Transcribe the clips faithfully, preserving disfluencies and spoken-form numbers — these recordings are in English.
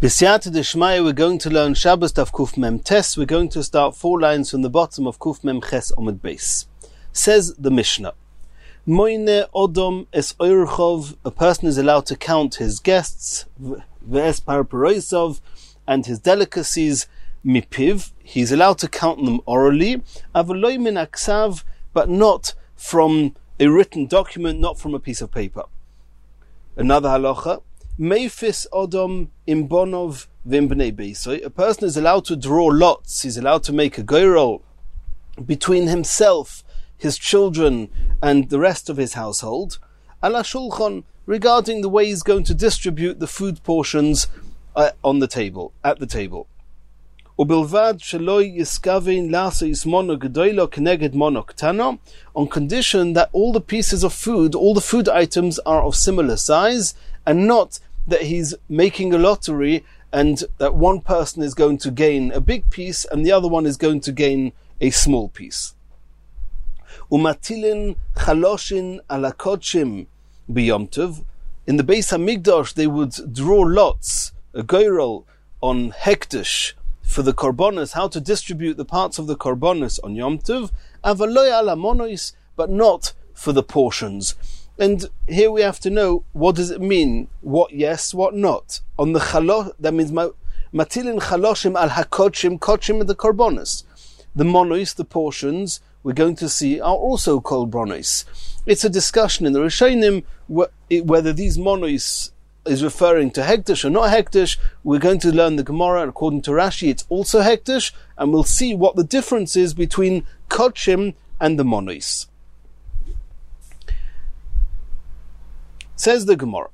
B'siyata d'shmaya, we're going to learn Shabbos Daf Kuf Mem Tes. We're going to start four lines from the bottom of Kuf Mem Ches Omid Beis. Says the Mishnah, Moine Odom es Oirchov, a person is allowed to count his guests, V'es Parparoisov, and his delicacies, Mipiv, he's allowed to count them orally, Avaloi min aksav, but not from a written document, not from a piece of paper. Another halacha, Meifis Odom imbonov v'imbnei beisoi, a person is allowed to draw lots, he's allowed to make a goyrol between himself, his children, and the rest of his household, ala shulchan, regarding the way he's going to distribute the food portions uh, on the table, at the table. Ubilvad sheloi yiskavein lasa ismono gedoilo keneged mono ktano, on condition that all the pieces of food, all the food items are of similar size, and not that he's making a lottery and that one person is going to gain a big piece and the other one is going to gain a small piece. Umatilin chaloshin ala kodshim b'yom tov. In the Beis Hamikdash, they would draw lots, a goyrol, on hektish for the korbanos, how to distribute the parts of the korbanos on Yom Tov, avaloy ala monois, but not for the portions. And here we have to know, what does it mean? What yes, what not? On the chalosh, that means matilin chaloshim al hakodshim, kodshim are the korbanos. The monois, the portions, we're going to see, are also called bronois. It's a discussion in the Rishonim whether these monois is referring to hektish or not hektish. We're going to learn the Gemara, and according to Rashi, it's also hektish, and we'll see what the difference is between kodshim and the monois. Says the Gemara,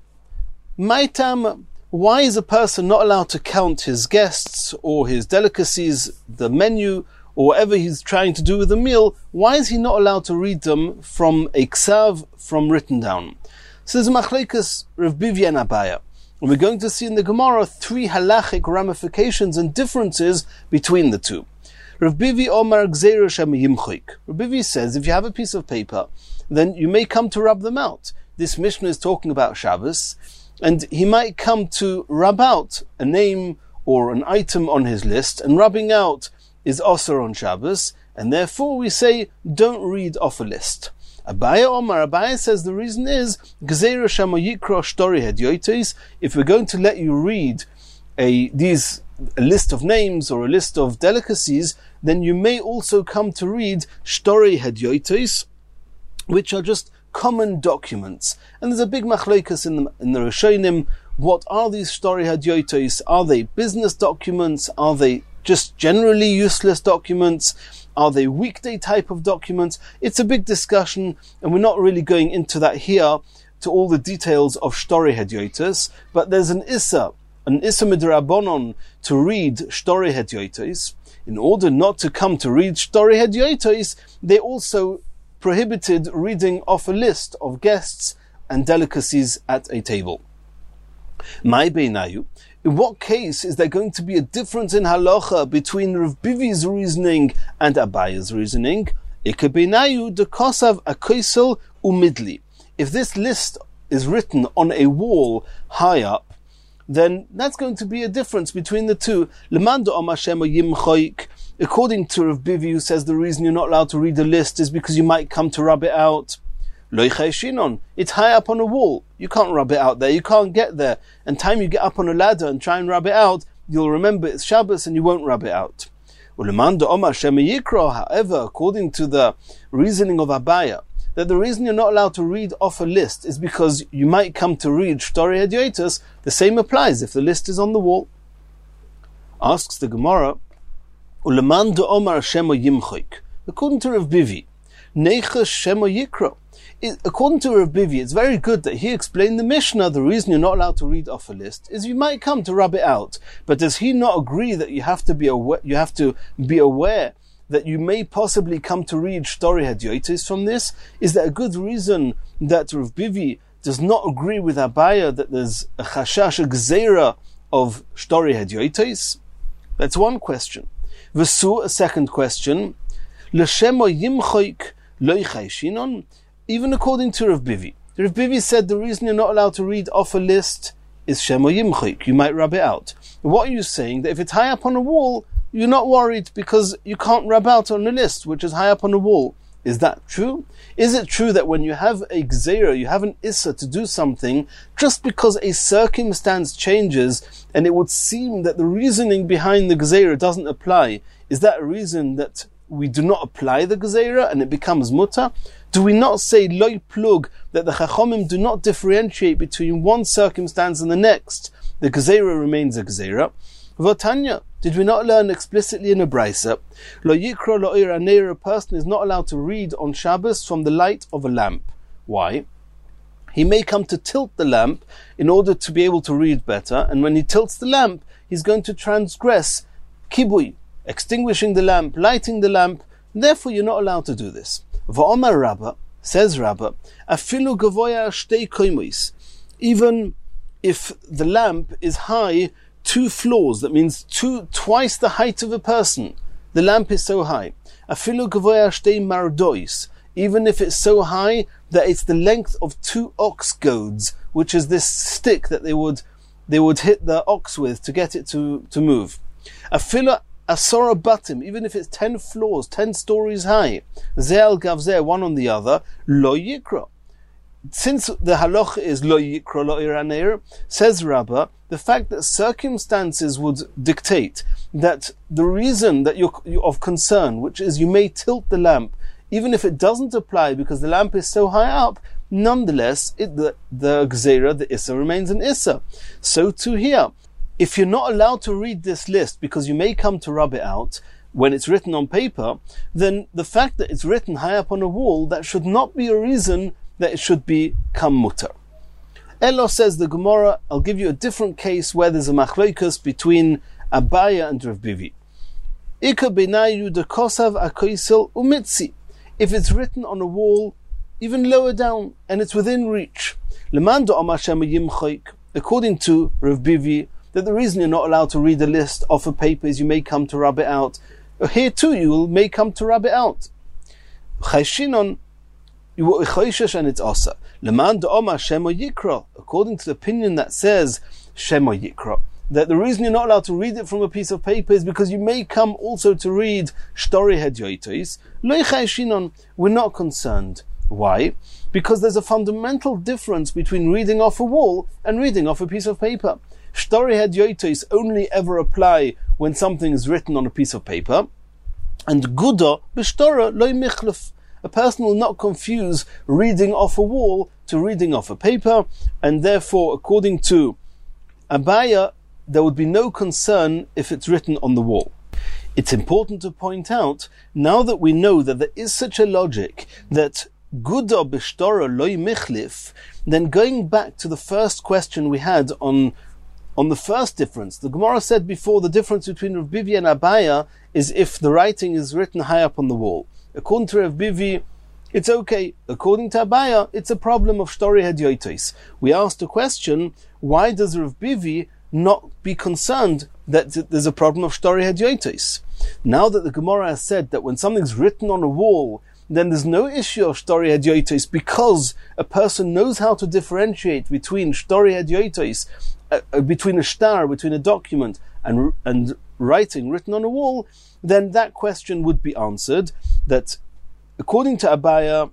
Maitam, why is a person not allowed to count his guests or his delicacies, the menu, or whatever he's trying to do with the meal? Why is he not allowed to read them from a ksav, from written down? So there's a machlekes Rav Bivi and Abaya. And we're going to see in the Gemara three halachic ramifications and differences between the two. Rav Bivi Omar Gzeira Shem Yimchoik. Rav Bivi says, if you have a piece of paper, then you may come to rub them out. This Mishnah is talking about Shabbos, and he might come to rub out a name or an item on his list, and rubbing out is osur on Shabbos, and therefore we say, don't read off a list. Abaya Omar, Abaya says the reason is, Gzeira Shama Yikra Shtori Hedyotes, if we're going to let you read a these a list of names or a list of delicacies, then you may also come to read Shtori Hedyotes, which are just common documents. And there's a big machlokes in the, in the Rishonim. What are these Shtori Hedyotes? Are they business documents? Are they just generally useless documents? Are they weekday type of documents? It's a big discussion, and we're not really going into that here, to all the details of Shtori Hedyotes, but there's an Issa, an Issa midrabanon to read Shtori Hedyotes. In order not to come to read Shtori Hedyotes, they also prohibited reading off a list of guests and delicacies at a table. Mai beinayu, in what case is there going to be a difference in halacha between Rav Bivi's reasoning and Abaya's reasoning? Ike beinayu de kosav akoisel umidli. If this list is written on a wall high up, then that's going to be a difference between the two. Lemando amashem yimchoik. According to Rav Bivi, who says the reason you're not allowed to read the list is because you might come to rub it out. It's high up on a wall. You can't rub it out there. You can't get there. And time you get up on a ladder and try and rub it out, you'll remember it's Shabbos and you won't rub it out. However, according to the reasoning of Abaya, that the reason you're not allowed to read off a list is because you might come to read Shtori Hedyotes, the same applies if the list is on the wall. Asks the Gemara, according to Rav Bivi, according to Rav Bivi, it's very good that he explained the Mishnah. The reason you're not allowed to read off a list is you might come to rub it out. But does he not agree that you have to be aware, you have to be aware that you may possibly come to read Shtori Hedyotes from this? Is there a good reason that Rav Bivi does not agree with Abaya that there's a chashash, a gzeira of Shtori Hedyotes? That's one question. V'su, a second question, L'shemo yimchoik lo yichayshinon. Even according to Rav Bivi, Rav Bivi said the reason you're not allowed to read off a list is shemo yimchoik, you might rub it out. What are you saying? That if it's high up on a wall, you're not worried because you can't rub out on a list which is high up on a wall. Is that true? Is it true that when you have a gzeira, you have an issa to do something, just because a circumstance changes and it would seem that the reasoning behind the gzeira doesn't apply, is that a reason that we do not apply the gzeira and it becomes mutter? Do we not say loy plug, that the chachomim do not differentiate between one circumstance and the next? The gzeira remains a gzeira. V'tanya, did we not learn explicitly in a brisa, lo yikra lo ira neir, a person is not allowed to read on Shabbos from the light of a lamp. Why? He may come to tilt the lamp in order to be able to read better, and when he tilts the lamp, he's going to transgress kibui, extinguishing the lamp, lighting the lamp, therefore you're not allowed to do this. V'omar Rabbah, says Rabbah, afilu gavoya shtei koimois, even if the lamp is high two floors, that means two twice the height of a person, the lamp is so high. Afilu gavoya shtei mardois, even if it's so high that it's the length of two ox goads, which is this stick that they would they would hit the ox with to get it to, to move. Afilu asora batim, even if it's ten floors, ten stories high, ze'al gavzeh, one on the other, lo yikra. Since the halacha is lo yikra lo iraneir, says Rabbah, the fact that circumstances would dictate that the reason that you're, you're of concern, which is you may tilt the lamp, even if it doesn't apply because the lamp is so high up, nonetheless, it, the, the gzeira, the issa, remains an issa. So too here, if you're not allowed to read this list because you may come to rub it out when it's written on paper, then the fact that it's written high up on a wall, that should not be a reason that it should become mutter. Elo, says the Gemara, I'll give you a different case where there's a machloikus between Abaya and Rav Bivi. Ika benayu de kosav akoisel umitzi. If it's written on a wall, even lower down, and it's within reach. Lemando amashem yimchoik. According to Rav Bivi, that the reason you're not allowed to read a list off a paper is you may come to rub it out. Here too, you may come to rub it out. Chayshinon, and it's asa. Leman de'oma shemo yikra. According to the opinion that says shemo yikra, that the reason you're not allowed to read it from a piece of paper is because you may come also to read shtori hedyoitos. Lo chayshinon. We're not concerned. Why? Because there's a fundamental difference between reading off a wall and reading off a piece of paper. Shtori hedyoitos only ever apply when something is written on a piece of paper, and guda b'shtora lo michlef. A person will not confuse reading off a wall to reading off a paper, and therefore, according to Abaya, there would be no concern if it's written on the wall. It's important to point out, now that we know that there is such a logic that Guda b'shtora loy michlif, then going back to the first question we had on on the first difference, the Gemara said before the difference between Rav Bivi and Abaya is if the writing is written high up on the wall. According to Rav Bivi, it's okay. According to Abaya, it's a problem of shtori hedyoitos. We asked a question, why does Rav Bivi not be concerned that there's a problem of shtori hedyoitos? Now that the Gemara has said that when something's written on a wall, then there's no issue of shtori hedyoitos because a person knows how to differentiate between shtori hedyoitos, uh, between a shtar, between a document, and and writing written on a wall, then that question would be answered. That according to Abaya,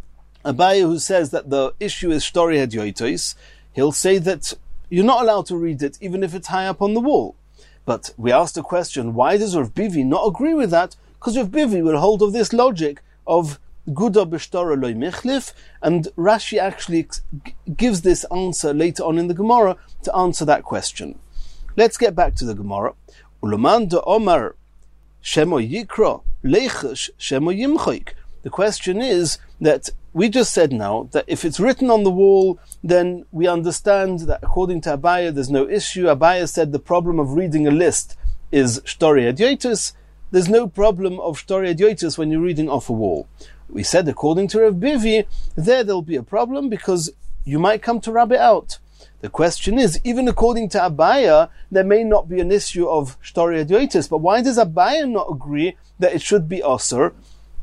Abaya who says that the issue is shtori hedyoitos, he'll say that you're not allowed to read it even if it's high up on the wall. But we asked the question, why does Rav Bivi not agree with that? Because Rav Bivi will hold of this logic of Guda b'shtora loy michlif, and Rashi actually g- gives this answer later on in the Gemara to answer that question. Let's get back to the Gemara. Ulaman de Omar shemo yikra leichash shemo yimchoik. The question is that we just said now that if it's written on the wall, then we understand that according to Abaya, there's no issue. Abaya said the problem of reading a list is shtori hedyoitos. There's no problem of shtori hedyoitos when you're reading off a wall. We said according to Rav Bivi, there there'll be a problem because you might come to rub it out. The question is, even according to Abaya, there may not be an issue of shtori hedyoitos, but why does Abaya not agree that it should be osur?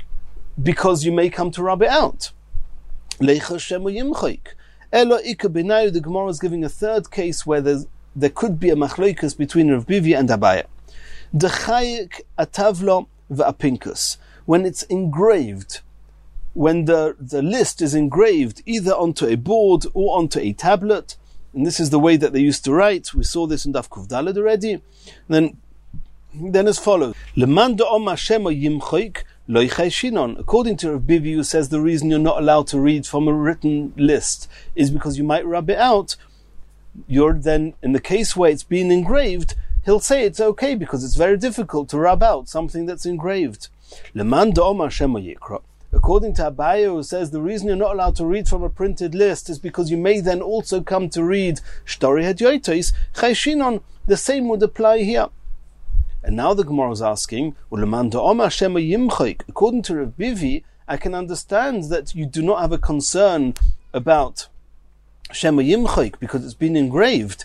Because you may come to rub it out. Leicha shemo yimchoik. Elo ika benayu, the Gemara is giving a third case where there's there could be a machloikus between Rav Bivi and Abaye. D'chayik atavlo v'apinkus. When it's engraved, when the, the list is engraved either onto a board or onto a tablet, and this is the way that they used to write. We saw this in Daf Kuf Daled already. Then, then as follows: Leman da'oma shema yimchoik lo yichai shinon. According to Rav Bivi, who says the reason you're not allowed to read from a written list is because you might rub it out. You're then, in the case where it's been engraved, he'll say it's okay because it's very difficult to rub out something that's engraved. Leman da'oma shema yikra. According to Abaye, who says the reason you're not allowed to read from a printed list is because you may then also come to read Shtori Hadyoitos, Chayshinon, the same would apply here. And now the Gemara is asking, according to Rav Bivi, I can understand that you do not have a concern about Shema Yimchoik because it's been engraved.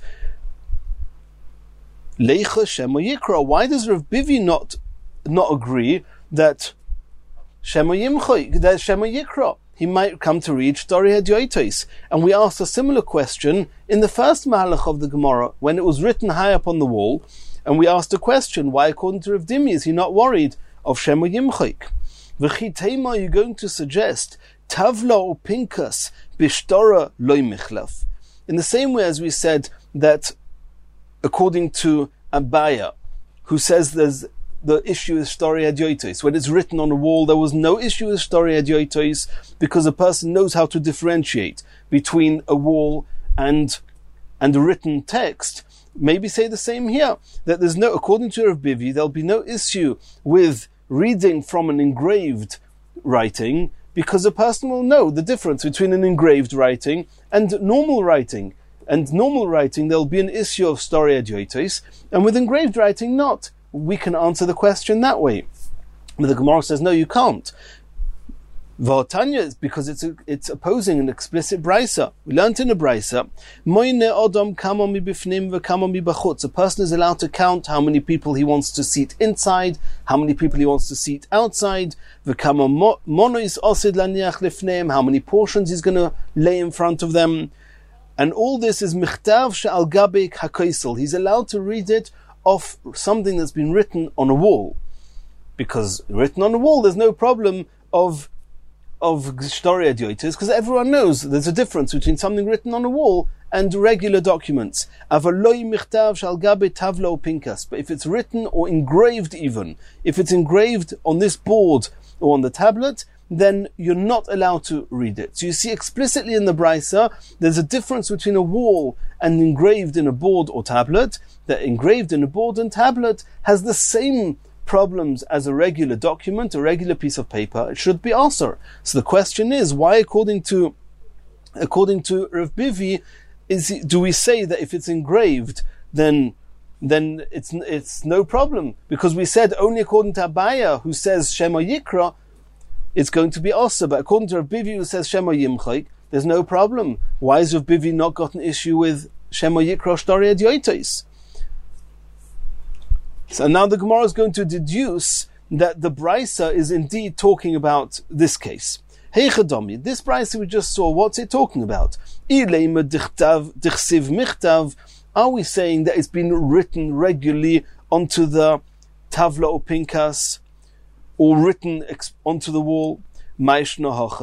Leicha Shema Yikra. Why does Rav Bivi not, not agree that Shema Yimchoik, that Shema Yikra, he might come to read Shtori Hadyoitos? And we asked a similar question in the first Mahalach of the Gemara, when it was written high up on the wall, and we asked a question, why according to Rav Dimi is he not worried of Shema Yimchoik? V'chitema, you're going to suggest, Tavla or Pinkas, Bishtora loy michlaf. In the same way as we said that, according to Abaye, who says there's the issue is Shtori Hadyoitos. When it's written on a wall, there was no issue with Shtori Hadyoitos because a person knows how to differentiate between a wall and and a written text. Maybe say the same here, that there's no, according to Rav Bivi, there'll be no issue with reading from an engraved writing because a person will know the difference between an engraved writing and normal writing. And normal writing, there'll be an issue of Shtori Hadyoitos, and with engraved writing, not. We can answer the question that way. But the Gemara says, no, you can't. V'otanya is because it's a, it's opposing an explicit brisa. We learned in a brisa, Moine odom kamo mi bifnim v'kamo mi b'chutz. A person is allowed to count how many people he wants to seat inside, how many people he wants to seat outside, v'kamo monois osid laniach lifneim, how many portions he's going to lay in front of them. And all this is michtav she'al gabek hakoisel. He's allowed to read it off something that's been written on a wall. Because written on a wall, there's no problem of of Shtori Hadyoitos, because everyone knows there's a difference between something written on a wall and regular documents. Avaloi michtav shal gabe tavlo pinkas. But if it's written or engraved even, if it's engraved on this board or on the tablet, then you're not allowed to read it. So you see explicitly in the Brisa, there's a difference between a wall and engraved in a board or tablet. That engraved in a board and tablet has the same problems as a regular document, a regular piece of paper. It should be asur. So the question is, why according to according to Rav Bivi, is do we say that if it's engraved, then then it's it's no problem? Because we said only according to Abaye, who says Shema Yikra, it's going to be asur. But according to Rav Bivi, who says Shema Yimchoik, there's no problem. Why has Rav Bivi not got an issue with Shema Yikra Shtori Hadyoitos? So now the Gemara is going to deduce that the Brisa is indeed talking about this case. Hey Chadomi, this Brisa we just saw, what's it talking about? Are we saying that it's been written regularly onto the Tavla or Pinkas, or written ex- onto the wall? What's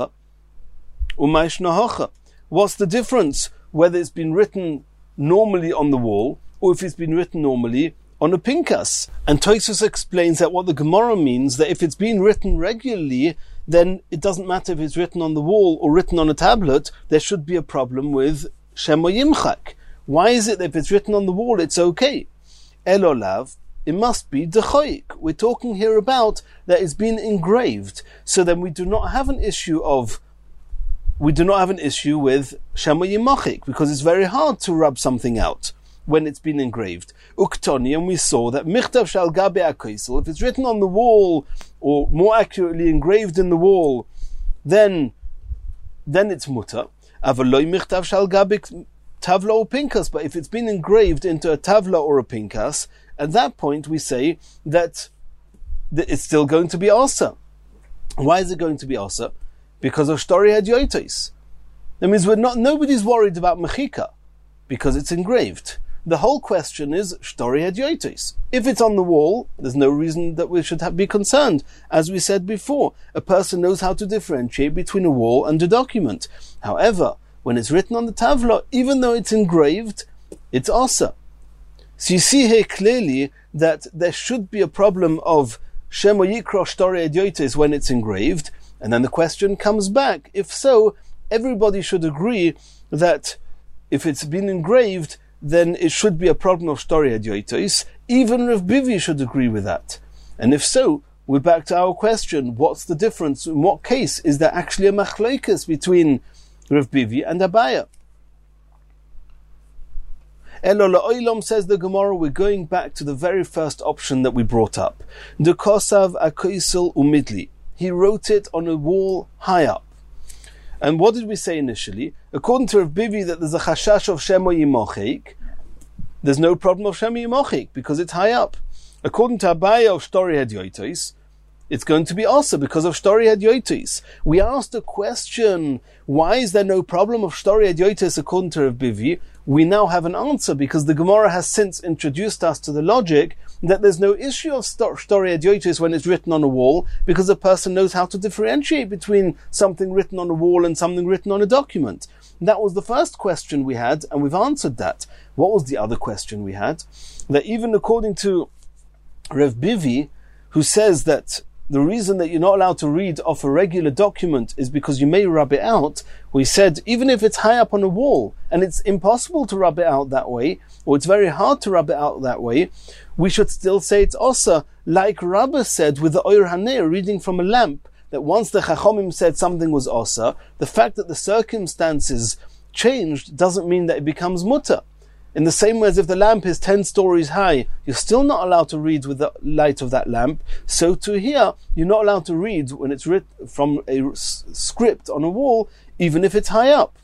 the difference whether it's been written normally on the wall or if it's been written normally on a pinkas? And Tosfos explains that what the Gemara means, that if it's been written regularly, then it doesn't matter if it's written on the wall or written on a tablet, there should be a problem with Shema Yimchak. Why is it that if it's written on the wall, it's okay? Elolav, it must be dechoik. We're talking here about that it's been engraved. So then we do not have an issue of we do not have an issue with Shema Yimachik, because it's very hard to rub something out when it's been engraved. Uktoni, and we saw that Michtav shal gabe akoisel, if it's written on the wall, or more accurately engraved in the wall, then then it's mutter. Avaloi Michtav shal gabe tavla or pinkas, but if it's been engraved into a tavla or a pinkas, at that point we say that, that it's still going to be asur. Why is it going to be asur? Because of Shtori Hadyoitos. That means we're not, nobody's worried about mechika, because it's engraved. the whole question is shtori hadyotis. If it's on the wall, there's no reason that we should have, be concerned. As we said before, a person knows how to differentiate between a wall and a document. However, when it's written on the tavla, even though it's engraved, it's asa. So you see here clearly that there should be a problem of Shemo Yikro Shtori Hadyotis when it's engraved, and then the question comes back. If so, everybody should agree that if it's been engraved, then it should be a problem of Shtori Hadyotis. Even Rav Bivi should agree with that. And if so, we're back to our question, what's the difference? In what case is there actually a machlokes between Rav Bivi and Abaya? Elo la'olam, says the Gemara, we're going back to the very first option that we brought up. The kosav akoisel umidli. He wrote it on a wall high up. And what did we say initially? According to Rav Bivi, that there's a chashash of Shemo Yimochik, there's no problem of Shemo Yimochik because it's high up. According to Abaya of Shtori Hadyotis, it's going to be also because of Shtori Hadyotis. We asked a question, why is there no problem of Shtori Hadyotis according to Rav Bivi? We now have an answer because the Gemara has since introduced us to the logic that there's no issue of Shtori Hadyotis when it's written on a wall because a person knows how to differentiate between something written on a wall and something written on a document. That was the first question we had, and we've answered that. What was the other question we had? That even according to Rav Bivi, who says that the reason that you're not allowed to read off a regular document is because you may rub it out, we said even if it's high up on a wall and it's impossible to rub it out that way, or it's very hard to rub it out that way, we should still say it's osa, like Rabbah said with the Oyer Haneh, reading from a lamp, that once the Chachomim said something was osa, the fact that the circumstances changed doesn't mean that it becomes mutter. In the same way as if the lamp is ten stories high, you're still not allowed to read with the light of that lamp. So to here, you're not allowed to read when it's written from a s- script on a wall, even if it's high up.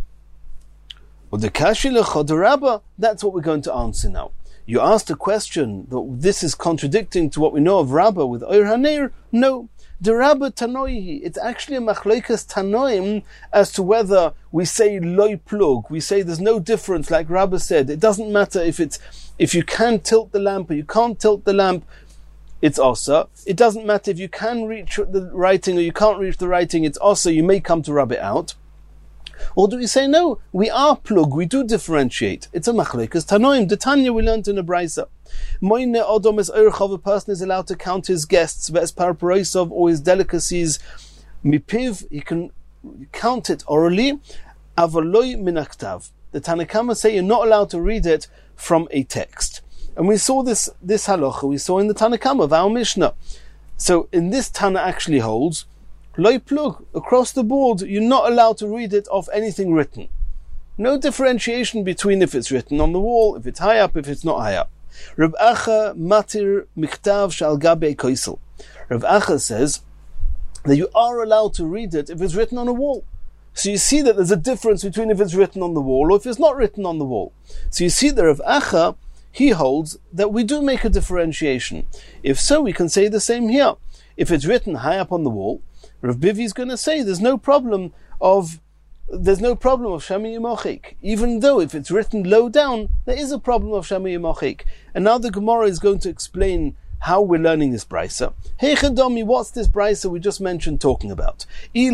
Or the Kashi L'Chod Rabbah, that's what we're going to answer now. You asked a question that this is contradicting to what we know of Rabbah with Oyer Haneh. No. The Rabbah Tanoihi, it's actually a machlokes Tanoim as to whether we say loy plug, we say there's no difference, like Rabbah said. It doesn't matter if it's if you can tilt the lamp or you can't tilt the lamp, it's also. It doesn't matter if you can reach the writing or you can't reach the writing, it's also. You may come to rub it out. Or do we say no? We are plug. We do differentiate. It's a machlokes Tanoim. The Tanya we learned in a brisa. Moine Odom is Eirchav, a person is allowed to count his guests, Ves Parparoisov, or his delicacies. Mipiv, he can count it orally. Avaloi Minaktav. The Tanakama say you're not allowed to read it from a text. And we saw this, this halacha, we saw in the Tanakama of our Mishnah. So in this Tana actually holds, Loi plug, across the board, you're not allowed to read it off anything written. No differentiation between if it's written on the wall, if it's high up, if it's not high up. Rav Acha matir michtav shal gabe koisel. Rav Acha says that you are allowed to read it if it's written on a wall. So you see that there's a difference between if it's written on the wall or if it's not written on the wall. So you see that Rav Acha, he holds that we do make a differentiation. If so, we can say the same here. If it's written high up on the wall, Rav Bivi is going to say there's no problem of There's no problem of Shemo Yimochik, even though if it's written low down, there is a problem of Shemo Yimochik. And now the Gemara is going to explain how we're learning this brisa. Hey Chedomi, what's this brisa we just mentioned talking about?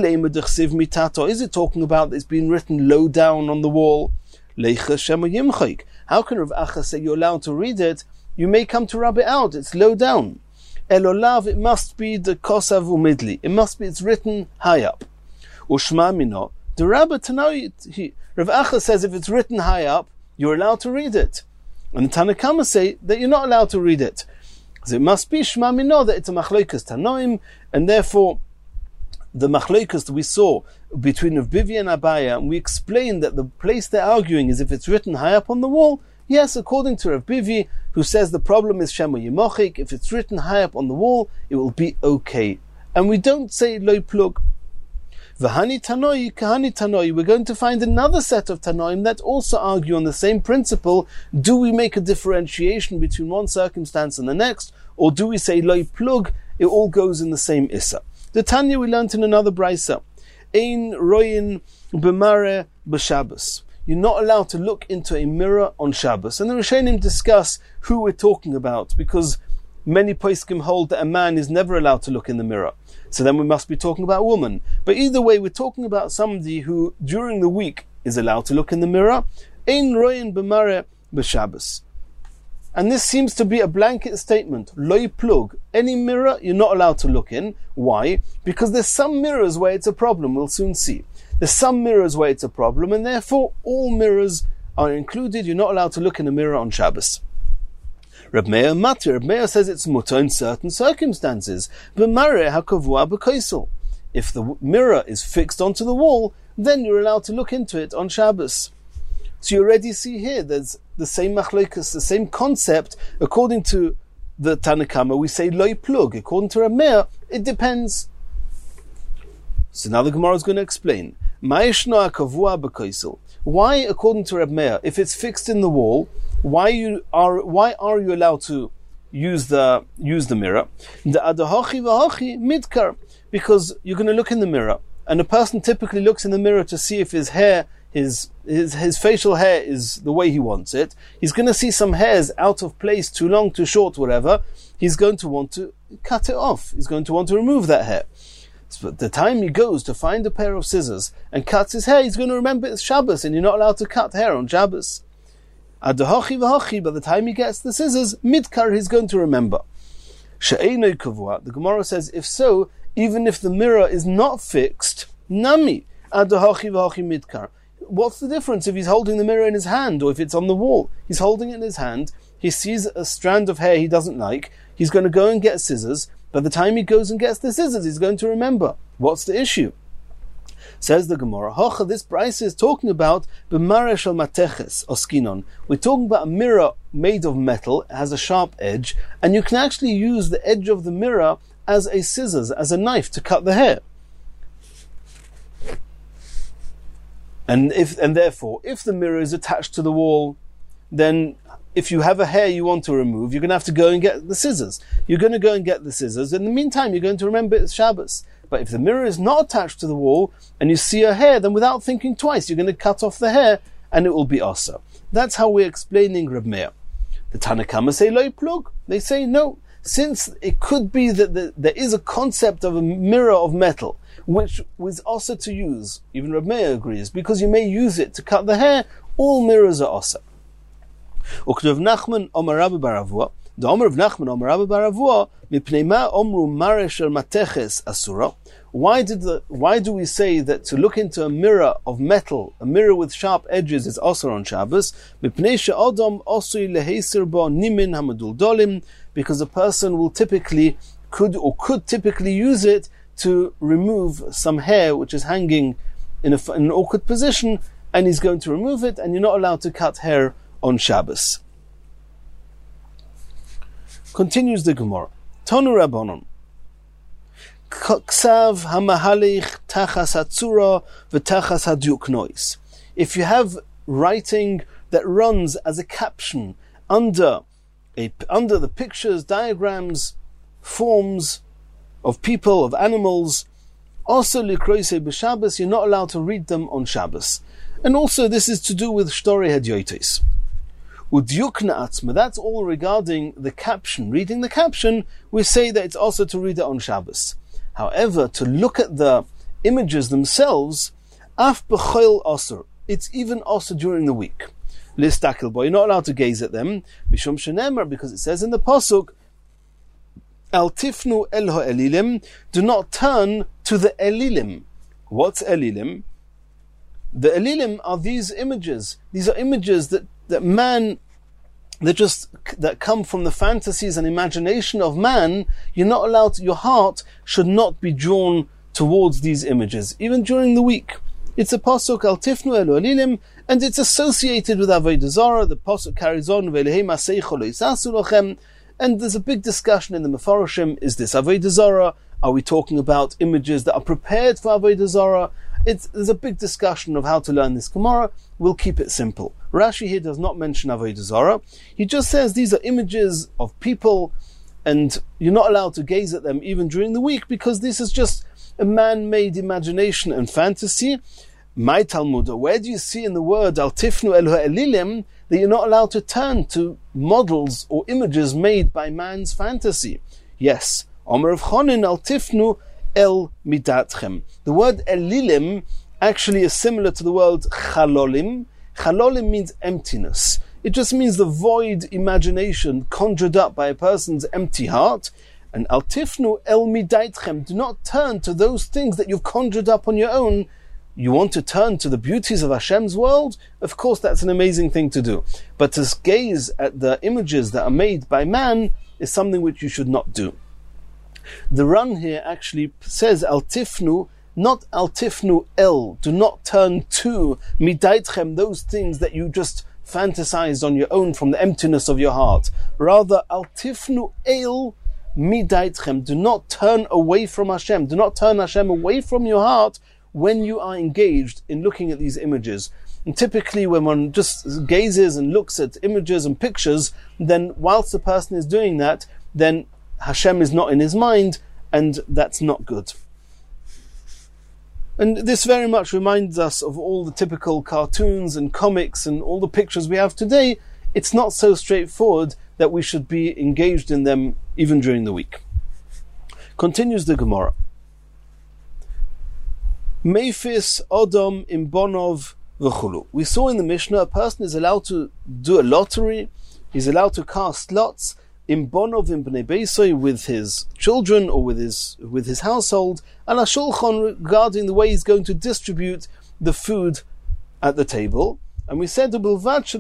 Is it talking about it's been written low down on the wall? Leicha Shemo Yimochik. How can Rav Acha say you're allowed to read it? You may come to rub it out, it's low down. Elolav, it must be the kosav umidli. It must be, it's written high up. Ushma mino. The Rabbah Tanoi, Rav Acha says if it's written high up, you're allowed to read it. And the Tanakama say that you're not allowed to read it. So it must be Shma Mino, that it's a machlokes Tanoim, and therefore the machlokes that we saw between Rav Bivi and Abaya, and we explained that the place they're arguing is if it's written high up on the wall. Yes, according to Rav Bivi, who says the problem is Shemo Yimochik, if it's written high up on the wall, it will be okay. And we don't say loy plug. V'hani tanoi, kahani tanoi. We're going to find another set of tanoim that also argue on the same principle. Do we make a differentiation between one circumstance and the next, or do we say loy plug? It all goes in the same issa. The Tanya we learnt in another brisa. Ein royin b'mare b'Shabbos. you're not allowed to look into a mirror on Shabbos. And the Rishonim discuss who we're talking about, because many poskim hold that a man is never allowed to look in the mirror. So then we must be talking about a woman. But either way, we're talking about somebody who during the week is allowed to look in the mirror. Ein roin b'mareh b'Shabbos. And this seems to be a blanket statement. Loi plug. Any mirror you're not allowed to look in. Why? Because there's some mirrors where it's a problem. We'll soon see. There's some mirrors where it's a problem, and therefore all mirrors are included. You're not allowed to look in a mirror on Shabbos. Reb Meir Matir. Reb Meir says it's mutter in certain circumstances. B'mareh hakavua b'koisel. If the mirror is fixed onto the wall, then you're allowed to look into it on Shabbos. So you already see here, there's the same machlokas, the same concept. According to the Tanna Kamma, we say loi plug. According to Reb Meir, it depends. So now the Gemara is going to explain. Why, according to Reb Meir, if it's fixed in the wall, why you are why are you allowed to use the use the mirror? Because you're going to look in the mirror, and a person typically looks in the mirror to see if his hair, his his his facial hair is the way he wants it. He's going to see some hairs out of place, too long, too short, whatever. He's going to want to cut it off. He's going to want to remove that hair. But the time he goes to find a pair of scissors and cuts his hair, he's going to remember it's Shabbos, and you're not allowed to cut hair on Shabbos. By the time he gets the scissors, midkar, he's going to remember. The Gemara says, if so, even if the mirror is not fixed, nami, midkar. What's the difference if he's holding the mirror in his hand or if it's on the wall? He's holding it in his hand, he sees a strand of hair he doesn't like, he's going to go and get scissors. By the time he goes and gets the scissors, he's going to remember. What's the issue? Says the Gemara, Hocha, this Braisa is talking about b'mareh shel mateches oskinon. We're talking about a mirror made of metal, it has a sharp edge, and you can actually use the edge of the mirror as a scissors, as a knife to cut the hair. And if and therefore, if the mirror is attached to the wall, then if you have a hair you want to remove, you're going to have to go and get the scissors. You're going to go and get the scissors. In the meantime, you're going to remember it's Shabbos. But if the mirror is not attached to the wall and you see a hair, then without thinking twice, you're going to cut off the hair and it will be asa. That's how we're explaining Reb Meir. The Tanna Kamma say loi plug. They say no. Since it could be that the, there is a concept of a mirror of metal, which was also to use, even Reb Meir agrees, because you may use it to cut the hair, all mirrors are asa. Uktav Nachman Omar Rabbi Baravua. The Omar of Nachman Omar Rabbi Baravua. Mipnei ma omru mareh shel mateches asura. Why did the why do we say that to look into a mirror of metal, a mirror with sharp edges, is asur on Shabbos? Mipnei she'adam asui leheiser bo nimin hamaduldolim. Because a person will typically could or could typically use it to remove some hair which is hanging in, a, in an awkward position, and he's going to remove it, and you're not allowed to cut hair on Shabbos. Continues the Gemara. Tonu Rabbanon. Ksav hamahalich tachas hatzura v'tachas hadyuknois. If you have writing that runs as a caption under a, under the pictures, diagrams, forms of people, of animals, also likroise b'Shabbos, you're not allowed to read them on Shabbos. And also this is to do with shtorei hadyotis. Udyukna atzma, that's all regarding the caption. Reading the caption, we say that it's also to read it on Shabbos. However, to look at the images themselves, af b'choil osur, it's even also during the week. Listakel bo, you're not allowed to gaze at them, mishum shenemar, because it says in the pasuk, al tifnu el ha'elilim, do not turn to the elilim. What's elilim? The elilim are these images. These are images that that man, that just that come from the fantasies and imagination of man. You're not allowed to, your heart should not be drawn towards these images, even during the week. It's a pasuk al tifnu elu elilim, and it's associated with avodah zarah. The pasuk carries on ve'lehem aseicho lo yisasu lochem, and there's a big discussion in the Mefarshim. Is this avodah zarah? Are we talking about images that are prepared for avodah zarah? It's, there's a big discussion of how to learn this Gemara. We'll keep it simple. Rashi here does not mention avodah zarah. He just says these are images of people, and you're not allowed to gaze at them even during the week, because this is just a man-made imagination and fantasy. My Talmud, where do you see in the word Al Tifnu El Ha'elilim that you're not allowed to turn to models or images made by man's fantasy? Yes, Omer of Chonin Al Tifnu El Midatchem. The word Elilim actually is similar to the word Chalolim. Chalolim means emptiness. It just means the void imagination conjured up by a person's empty heart. And Al Tifnu El Midaitchem, do not turn to those things that you've conjured up on your own. You want to turn to the beauties of Hashem's world? Of course, that's an amazing thing to do. But to gaze at the images that are made by man is something which you should not do. The Ran here actually says Al Tifnu, not Al Tifnu El. Do not turn to Midaitchem, those things that you just fantasized on your own from the emptiness of your heart. Rather, Al Tifnu El Midaitchem. Do not turn away from Hashem. Do not turn Hashem away from your heart when you are engaged in looking at these images. And typically when one just gazes and looks at images and pictures, then whilst the person is doing that, then Hashem is not in his mind, and that's not good. And this very much reminds us of all the typical cartoons and comics and all the pictures we have today. It's not so straightforward that we should be engaged in them even during the week. Continues the Gemara. Meifis Odom Imbonov V'chulu. We saw in the Mishnah a person is allowed to do a lottery, he's allowed to cast lots, Imbonov in Bnei Beisoi, with his children or with his with his household, and a shulchan regarding the way he's going to distribute the food at the table. And we said on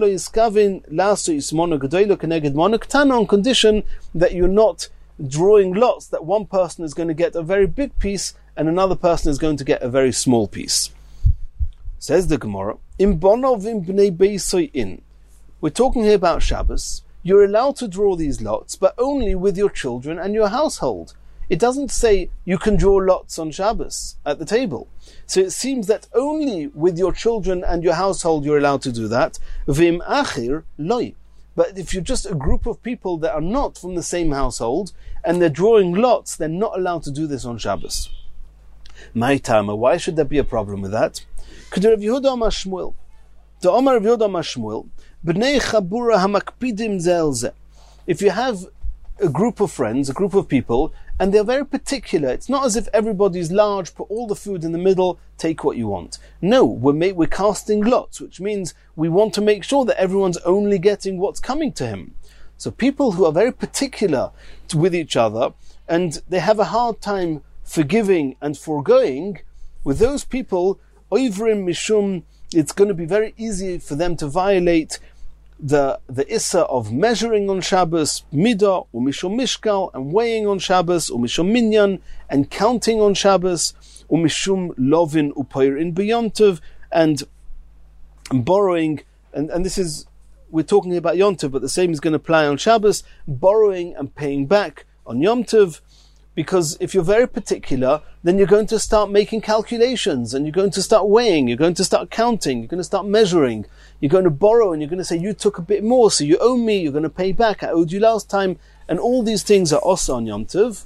condition that you're not drawing lots, that one person is going to get a very big piece and another person is going to get a very small piece. Says the Gemara, in Bonov in Bnei Beisoi in. We're talking here about Shabbos. You're allowed to draw these lots, but only with your children and your household. It doesn't say you can draw lots on Shabbos at the table. So it seems that only with your children and your household you're allowed to do that. Vim achir loy. But if you're just a group of people that are not from the same household and they're drawing lots, they're not allowed to do this on Shabbos. My Tama, why should there be a problem with that? K'der Rav Yehuda Amar Shmuel. The Amar Rav Yehuda Amar Shmuel, B'nei Chabura hamakpidim zel zeh. If you have a group of friends, a group of people, and they're very particular, it's not as if everybody's large, put all the food in the middle, take what you want. No, we're ma- we're casting lots, which means we want to make sure that everyone's only getting what's coming to him. So people who are very particular to, with each other, and they have a hard time forgiving and foregoing, with those people, oivrim mishum, it's going to be very easy for them to violate the the issa of measuring on Shabbos, midah, or mishum mishkal, and weighing on Shabbos, or mishum minyan, and counting on Shabbos, or mishum lovin upayrin b'yontiv, and borrowing, and, and this is, we're talking about Yom Tov, but the same is going to apply on Shabbos, borrowing and paying back on Yom Tov. Because if you're very particular, then you're going to start making calculations, and you're going to start weighing, you're going to start counting, you're going to start measuring, you're going to borrow, and you're going to say, you took a bit more, so you owe me, you're going to pay back, I owed you last time, and all these things are osa on Yom Tov.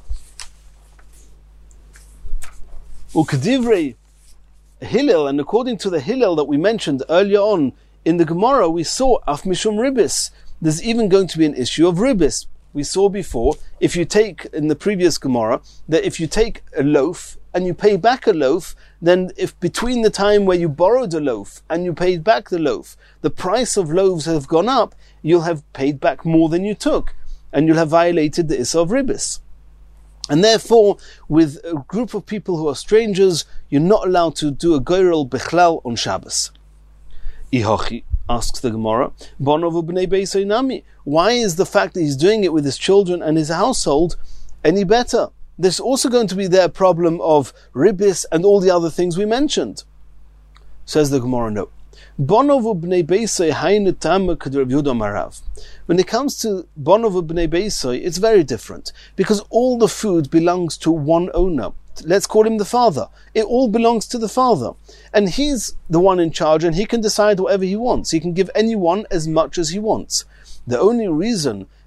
Ukedivrei Hillel, and according to the Hillel that we mentioned earlier on in the Gemara, we saw af mishum ribis. There's even going to be an issue of ribis. We saw before, if you take, in the previous Gemara, that if you take a loaf and you pay back a loaf, then if between the time where you borrowed a loaf and you paid back the loaf, the price of loaves have gone up, you'll have paid back more than you took, and you'll have violated the issa of ribis. And therefore, with a group of people who are strangers, you're not allowed to do a goyrel bechlal on Shabbos. Ihochi, asks the Gemara, Bonov b'nei Beisoi nami. Why is the fact that he's doing it with his children and his household any better? There's also going to be their problem of ribis and all the other things we mentioned. Says the Gemara, no. Bonov b'nei Beisoi hayne tama k'der Rav Yehuda Marav. When it comes to Bonov b'nei Beisoi, it's very different, because all the food belongs to one owner. Let's call him the father. It all belongs to the father. And he's the one in charge, and he can decide whatever he wants. He can give anyone as much as he wants. The only reason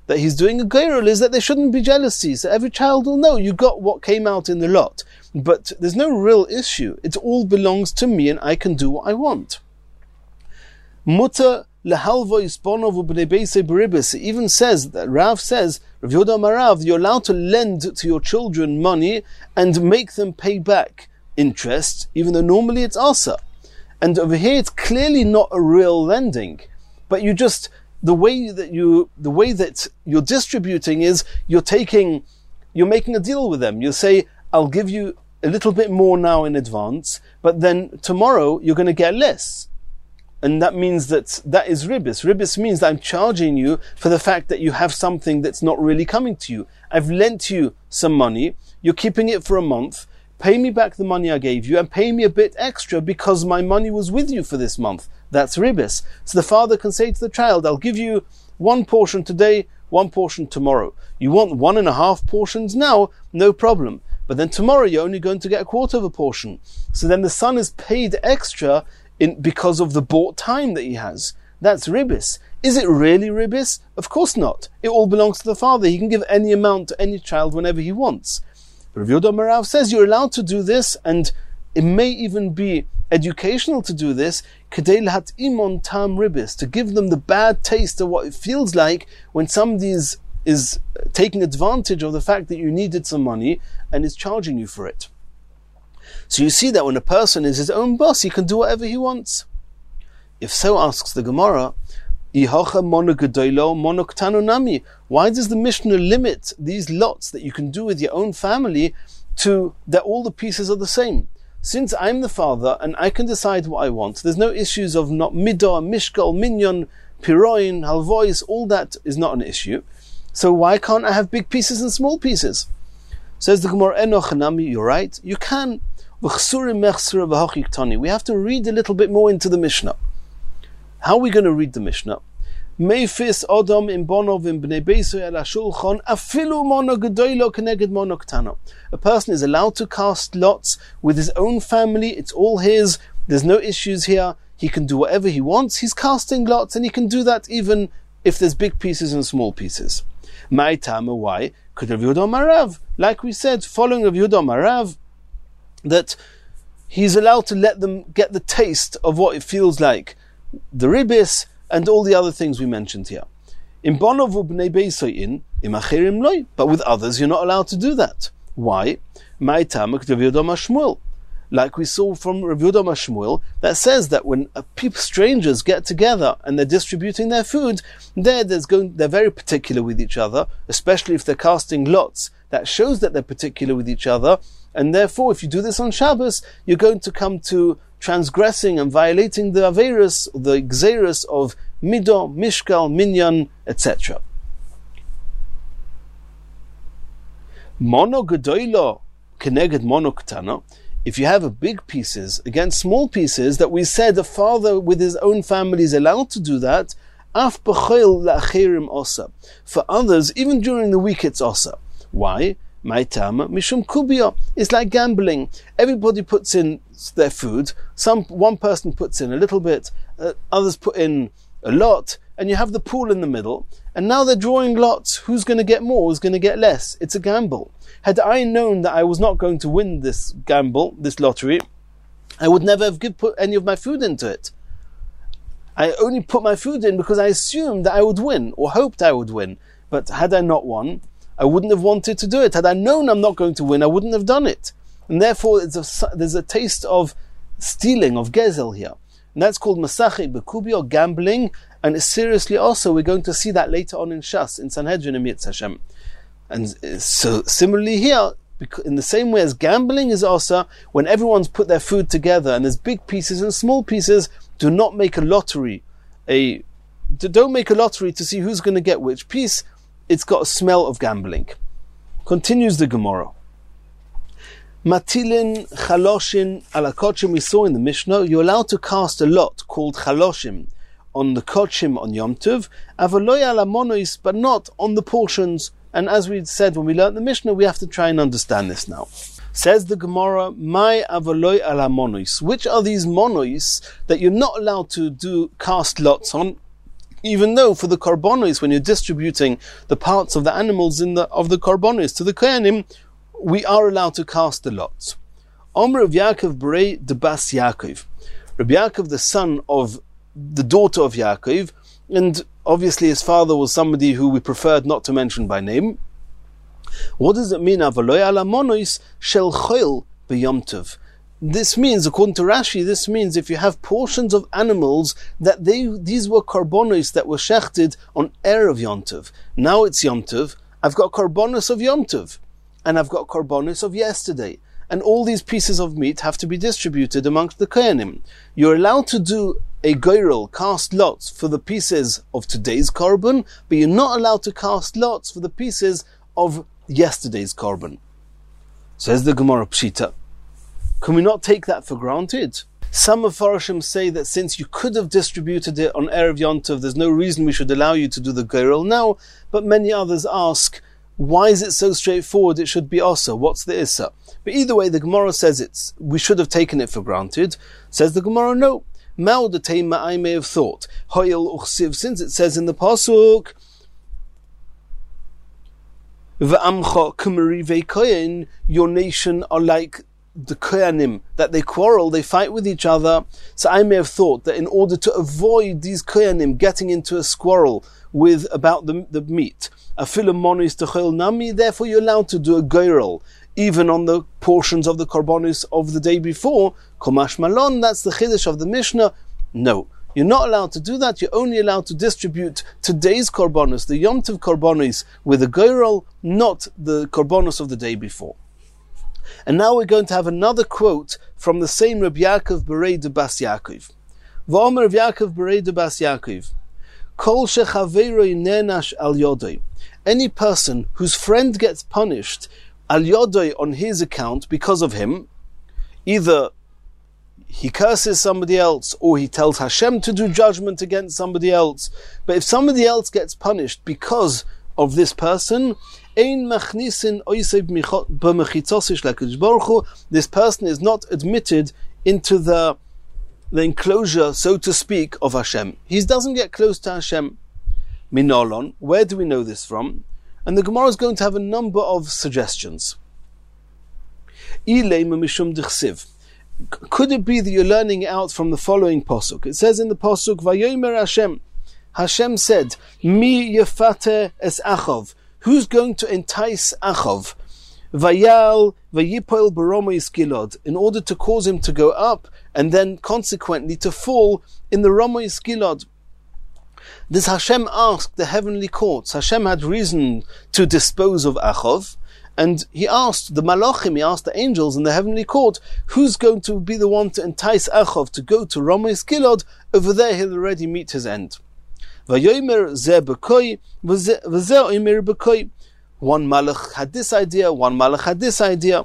that he's doing a geirul is that there shouldn't be jealousy. So every child will know you got what came out in the lot. But there's no real issue. It all belongs to me and I can do what I want. Mutter lehalvois bonov u'bnei beisei beribis. It even says, that Rav says, Rav Yehuda Marav, you're allowed to lend to your children money and make them pay back interest, even though normally it's asa. And over here it's clearly not a real lending. But you just, the way that you, the way that you're distributing is, you're taking, you're making a deal with them. You say, I'll give you a little bit more now in advance, but then tomorrow you're going to get less. And that means that that is ribis. Ribis means that I'm charging you for the fact that you have something that's not really coming to you. I've lent you some money, you're keeping it for a month, pay me back the money I gave you and pay me a bit extra because my money was with you for this month. That's ribis. So the father can say to the child, I'll give you one portion today, one portion tomorrow. You want one and a half portions now? No problem. But then tomorrow you're only going to get a quarter of a portion. So then the son is paid extra in because of the bought time that he has. That's ribis. Is it really ribis? Of course not. It all belongs to the father. He can give any amount to any child whenever he wants. Rav Yehuda Marav says you're allowed to do this, and it may even be educational to do this, kedei l'hat'imon tam ribis, to give them the bad taste of what it feels like when somebody is, is taking advantage of the fact that you needed some money and is charging you for it. So you see that when a person is his own boss, he can do whatever he wants. If so, asks the Gemara, why does the Mishnah limit these lots that you can do with your own family to that all the pieces are the same? Since I'm the father and I can decide what I want, there's no issues of not midah, mishkal, minyan, piroin, halvois, all that is not an issue. So why can't I have big pieces and small pieces? Says the Gemara, Enoch, you're right, you can. We have to read a little bit more into the Mishnah. How are we going to read the Mishnah? Meifis Odom im Bonov im Bnei Beisoy ala Shulchan afilu mono gedoylo keneged mono ktano. A person is allowed to cast lots with his own family. It's all his. There's no issues here. He can do whatever he wants. He's casting lots, and he can do that even if there's big pieces and small pieces. Ma'itama, why? Could Rav Yehuda Marav, like we said, following Rav Yehuda Marav, that he's allowed to let them get the taste of what it feels like, the ribis and all the other things we mentioned here. In Bonov u'bnei beisoyin, im achirim loy, but with others you're not allowed to do that. Why? Ma'itamak Rav Yehuda Shmuel, like we saw from Rav Yehuda Shmuel, that says that when a people, strangers get together and they're distributing their food, there there's going, they're very particular with each other, especially if they're casting lots. That shows that they're particular with each other, and therefore if you do this on Shabbos, you're going to come to transgressing and violating the Averis, the Gzeirus of Midah, Mishkal, Minyan, et cetera. Mono gedoylo keneged mono ktano. If you have a big pieces against small pieces, that we said the father with his own family is allowed to do that, af b'chol la'achirim osa. For others, even during the week, it's osa. Why? Ma'itama mishum kubia. It's like gambling. Everybody puts in their food. Some one person puts in a little bit, uh, others put in a lot, and you have the pool in the middle. And now they're drawing lots. Who's going to get more? Who's going to get less? It's a gamble. Had I known that I was not going to win this gamble, this lottery, I would never have give, put any of my food into it. I only put my food in because I assumed that I would win, or hoped I would win. But had I not won, I wouldn't have wanted to do it. Had I known I'm not going to win, I wouldn't have done it. And therefore, it's a, there's a taste of stealing, of gezel here. And that's called masachik bekubi, or gambling. And it's seriously also, we're going to see that later on in Shas, in Sanhedrin, in Yitz Hashem. And so similarly here, in the same way as gambling is also, when everyone's put their food together and there's big pieces and small pieces, do not make a lottery. A Don't make a lottery to see who's going to get which piece. It's got a smell of gambling. Continues the Gemara. Matilin chaloshim ala kochim, we saw in the Mishnah, you're allowed to cast a lot called chaloshim on the kochim on Yom Tov, avaloy ala monois, but not on the portions. And as we said when we learned the Mishnah, we have to try and understand this now. Says the Gemara, my avaloy ala monois. Which are these monois that you're not allowed to do cast lots on? Even though for the karbonos, when you're distributing the parts of the animals in the of the karbonos to the kohanim, we are allowed to cast the lots. Omer of Yaakov Berei de Bas Yaakov. Rabbi Yaakov, the son of the daughter of Yaakov, and obviously his father was somebody who we preferred not to mention by name. What does it mean? Avaloy ala monois shel choil b'yom tov. This means, according to Rashi, this means if you have portions of animals that they these were karbonos that were shechted on erev Yom Tov. Now it's Yom Tov. I've got karbonos of Yom Tov, and I've got karbonos of yesterday. And all these pieces of meat have to be distributed amongst the kohanim. You're allowed to do a goyrel, cast lots for the pieces of today's korban, but you're not allowed to cast lots for the pieces of yesterday's korban. Says the Gemara Pshita. Can we not take that for granted? Some of Farashim say that since you could have distributed it on erev Yom Tov, there's no reason we should allow you to do the goyrel now. But many others ask, why is it so straightforward? It should be also. What's the issa? But either way, the Gemara says it's we should have taken it for granted. Says the Gemara, no. Mao the Tema I may have thought. Hoyel uchsiv, since it says in the pasuk, V'amcha kumari ve'koyin, your nation are like the kohanim, that they quarrel, they fight with each other. So I may have thought that in order to avoid these kohanim getting into a squirrel with about the, the meat, afilu monis techol nami, therefore you're allowed to do a goyrel, even on the portions of the karbonis of the day before. Komash malon, that's the chiddush of the Mishnah. No, you're not allowed to do that. You're only allowed to distribute today's karbonis, the Yom Tov karbonis, with a goyrel, not the karbonis of the day before. And now we're going to have another quote from the same Rabbi Yaakov Berei de Bas Yaakov. V'omer Rabbi Yaakov Berei de Bas Yaakov, Kol shechaveiroi nenash al yodoi. Any person whose friend gets punished al yodoi on his account because of him, either he curses somebody else or he tells Hashem to do judgment against somebody else. But if somebody else gets punished because of this person, this person is not admitted into the, the enclosure, so to speak, of Hashem. He doesn't get close to Hashem. Minolon, where do we know this from? And the Gemara is going to have a number of suggestions. Could it be that you're learning it out from the following pasuk? It says in the pasuk, Vayomer Hashem, Hashem said, Mi yefate es Achov. Who's going to entice Achov? Vayal vayipol baromois gilad, in order to cause him to go up and then consequently to fall in the Ramois Gilad. This Hashem asked the heavenly courts. Hashem had reason to dispose of Achov, and he asked the Malachim, he asked the angels in the heavenly court, who's going to be the one to entice Achov to go to Ramois Gilad? Over there he'll already meet his end. Vayomer ze bekoi, v'ze omer bekoi. One malach had this idea, one malach had this idea.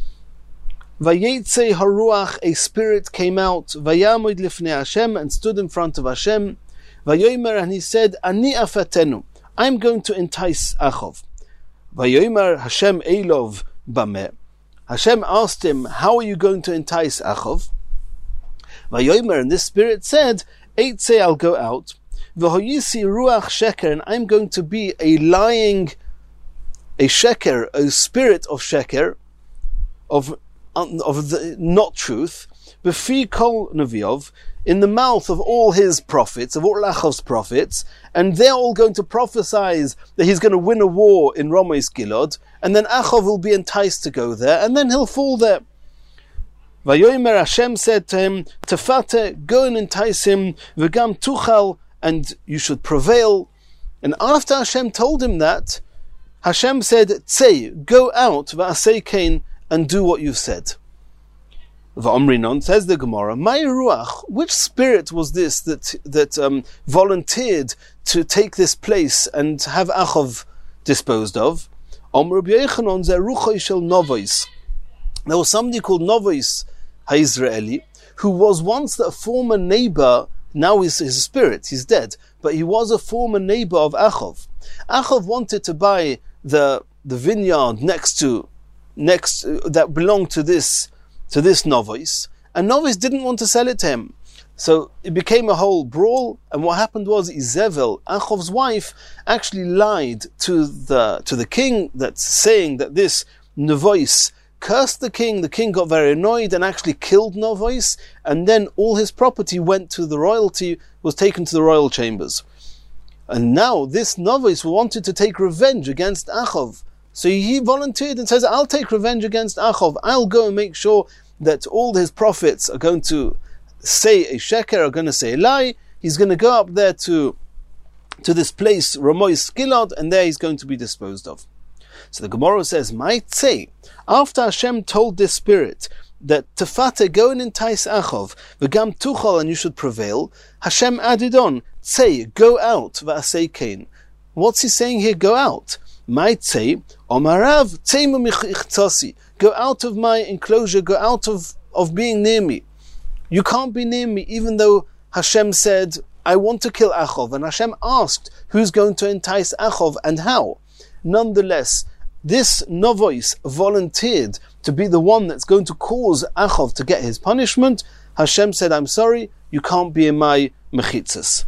Vayetze haruach, a spirit came out, vayamod lifnei Hashem, and stood in front of Hashem. Vayomer, and he said, Ani afatenu, I'm going to entice Achov. Vayomer Hashem elov bameh. Hashem asked him, how are you going to entice Achov? Vayomer, and this spirit said, Eitze, I'll go out. V'hoyisi ruach sheker, and I'm going to be a lying, a sheker, a spirit of sheker, of of the not truth. B'fi kol neviov, in the mouth of all his prophets, of all Achav's prophets, and they're all going to prophesize that he's going to win a war in Ramois Gilad, and then Achav will be enticed to go there, and then he'll fall there. Vayomer, Hashem said to him, Tefate, go and entice him, v'gam tuchal, and you should prevail. And after Hashem told him that, Hashem said, Tzei, go out, v'asei kain, and do what you've said. V'omrinon, says the Gemara, my ruach, which spirit was this that that um, volunteered to take this place and have Achov disposed of? Om Rabbi Yochanan ze ruchoi shel Novois. There was somebody called Novois HaYisraeli, who was once a former neighbor. Now he's his spirit, he's dead, but he was a former neighbor of Achov. Achov wanted to buy the the vineyard next to next uh, that belonged to this to this Novois, and Novois didn't want to sell it to him. So it became a whole brawl, and what happened was Izevel, Achov's wife, actually lied to the to the king, that's saying that this Nevois cursed the king. The king got very annoyed and actually killed Nevois, and then all his property went to the royalty, was taken to the royal chambers. And now this Nevois wanted to take revenge against Achov. So he volunteered and says, I'll take revenge against Achov. I'll go and make sure that all his prophets are going to say a sheker, are going to say a lie. He's going to go up there to to this place, Ramois Gilad, and there he's going to be disposed of. So the Gemara says, might say, after Hashem told this spirit that Tefate, go and entice Achov, v'gam tuchal, and you should prevail, Hashem added on, say, go out, v'asei kain. What's he saying here, go out? Might say, Omarav, tzeimu michtzasi, go out of my enclosure, go out of, of being near me. You can't be near me, even though Hashem said, I want to kill Achov, and Hashem asked, who's going to entice Achov and how? Nonetheless, this Nevois volunteered to be the one that's going to cause Achov to get his punishment. Hashem said, I'm sorry, you can't be in my mechitzas.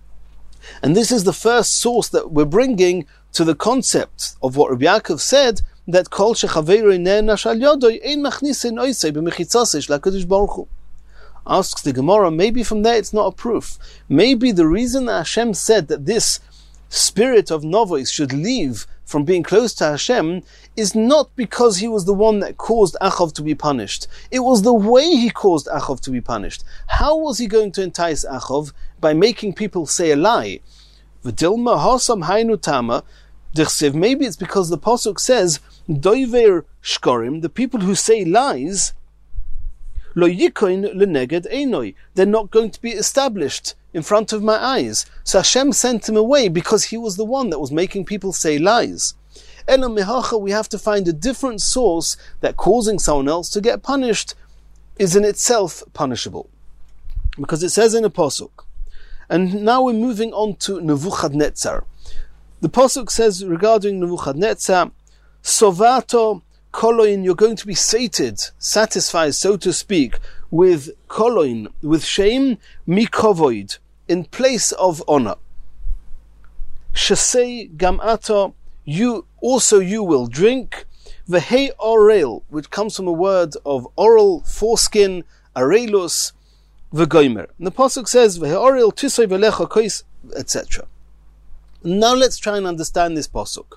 And this is the first source that we're bringing to the concept of what Rabbi Yaakov said, that Kol shechaveiroi ne'enash al yodoi ein machnisin oisei b'mechitzasei shel HaKadosh Baruch Hu. Asks the Gemara, maybe from there it's not a proof. Maybe the reason that Hashem said that this spirit of Nevois should leave from being close to Hashem is not because he was the one that caused Achov to be punished. It was the way he caused Achov to be punished. How was he going to entice Achov? By making people say a lie. V'dilma hasam hainu tama. Maybe it's because the Pasuk says, Doiver shkorim, the people who say lies, lo yikoin leneged einoi, they're not going to be established in front of my eyes. So Hashem sent him away because he was the one that was making people say lies. Ela mehacha, we have to find a different source that causing someone else to get punished is in itself punishable. Because it says in a Pasuk. And now we're moving on to Nebuchadnezzar. The Pasuk says regarding Nebuchadnezzar, Sovato koloin, you're going to be sated, satisfied, so to speak, with koloin, with shame, mikovoid, in place of honor. Shasei gamato, you also you will drink. Vehei orel, which comes from a word of oral, foreskin, arelus, v'goimer. And the Pasuk says, Vehei orel tisoi v'lecha kois, et cetera. Now let's try and understand this Pasuk.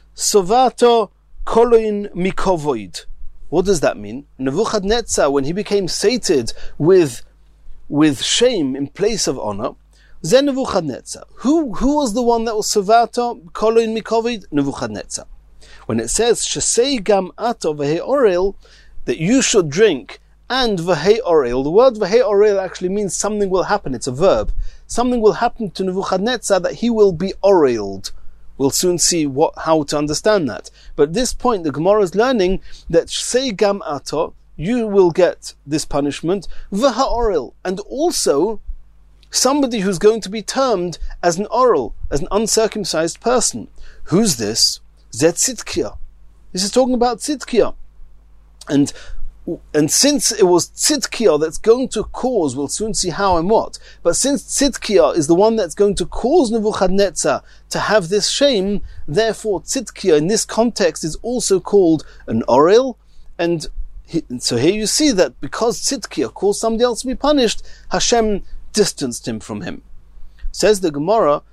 Sovato koloin mikovoid. What does that mean? Nebuchadnezzar, when he became sated with, with shame in place of honor, Zen Nebuchadnezzar. Who, who was the one that was Sovato koloin mikovoid? Nebuchadnezzar. When it says, Shasei gam ato v'hei orel, that you should drink, and v'hei orel, the word v'hei orel actually means something will happen, it's a verb. Something will happen to Nebuchadnezzar that he will be oreled. We'll soon see what, how to understand that. But at this point, the Gemara is learning that Shasei gam ato, you will get this punishment, v'ha orel, and also somebody who's going to be termed as an oral, as an uncircumcised person. Who's this? Zet Tzidkiah. This is talking about Tzidkiah. And and since it was Tzidkiah that's going to cause, we'll soon see how and what, but since Tzidkiah is the one that's going to cause Nebuchadnezzar to have this shame, therefore Tzidkiah in this context is also called an oral, and he, so here you see that because Tzidkiah caused somebody else to be punished, Hashem distanced him from him. Says the Gemara,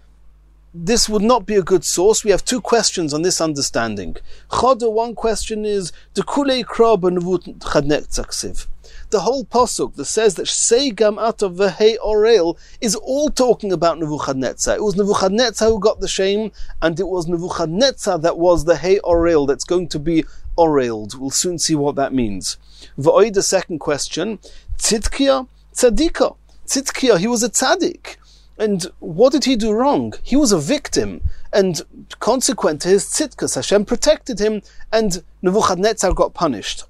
this would not be a good source. We have two questions on this understanding. Choda, one question is, the kulei krab Nebuchadnezzar. The whole pasuk that says that Shasei gam ato v'hei orel is all talking about Nebuchadnezzar. It was Nebuchadnezzar who got the shame, and it was Nebuchadnezzar that was the hei orel that's going to be oreled. We'll soon see what that means. V'oi, the second question, Tzidkiah tzadika. Tzidkiah, he was a tzaddik. And what did he do wrong? He was a victim, and consequent to his tzidkas, Hashem protected him, and Nebuchadnezzar got punished.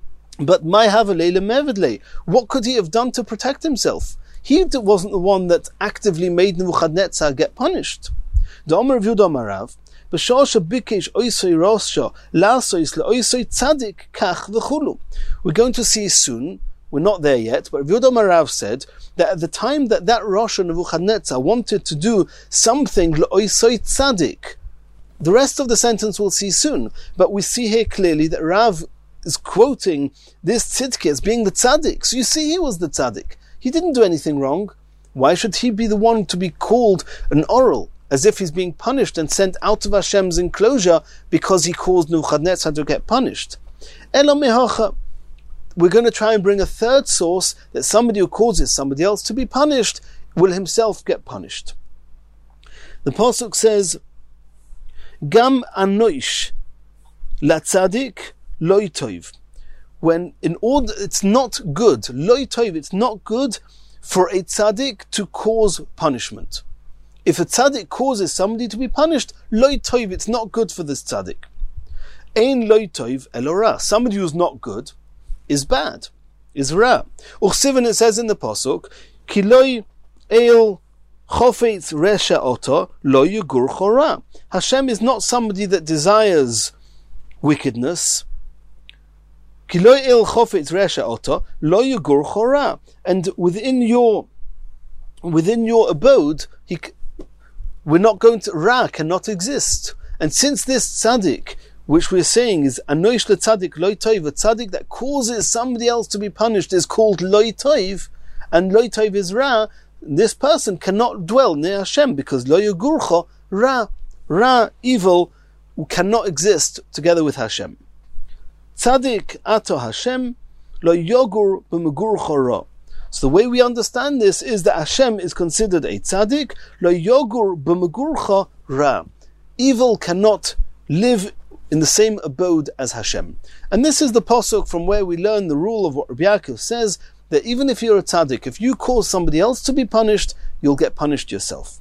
But my havalele mevedle, what could he have done to protect himself? He wasn't the one that actively made Nebuchadnezzar get punished. We're going to see soon we're not there yet, but Rav Yehuda Marav said that at the time that that Rosh Nebuchadnezzar wanted to do something l'oisoi tzaddik, the rest of the sentence we'll see soon, but we see here clearly that Rav is quoting this tzidkeh as being the tzaddik. So you see, he was the tzaddik. He didn't do anything wrong. Why should he be the one to be called an oral, as if he's being punished and sent out of Hashem's enclosure because he caused Nebuchadnezzar to get punished? Elo mehacha. We're going to try and bring a third source that somebody who causes somebody else to be punished will himself get punished. The pasuk says, Gam anoish la tzadik loy toiv. When in order, it's not good, loy toiv, it's not good for a tzaddik to cause punishment. If a tzaddik causes somebody to be punished, loy toiv, it's not good for this tzaddik. Ein loy toiv elora. Somebody who's not good is bad, is ra. Uchsiven, it says in the pasuk, Ki loy el chofetz resha oto lo yugur chora. Hashem is not somebody that desires wickedness. Ki loy el chofetz resha oto lo yugur chora. And within your within your abode, he, we're not going to, ra cannot exist. And since this tzaddik, which we're saying is anoish letzaddik loy toiv, a tzaddik that causes somebody else to be punished is called loy toiv, and loy toiv is ra, this person cannot dwell near Hashem because lo yugurcha, ra, ra, evil, cannot exist together with Hashem. Tzaddik ato Hashem, lo yogur b'megurcha ra. So the way we understand this is that Hashem is considered a tzaddik, lo yogur b'megurcha ra. Evil cannot live in the same abode as Hashem. And this is the pasuk from where we learn the rule of what Rabbi Yaakov says, that even if you're a tzaddik, if you cause somebody else to be punished, you'll get punished yourself.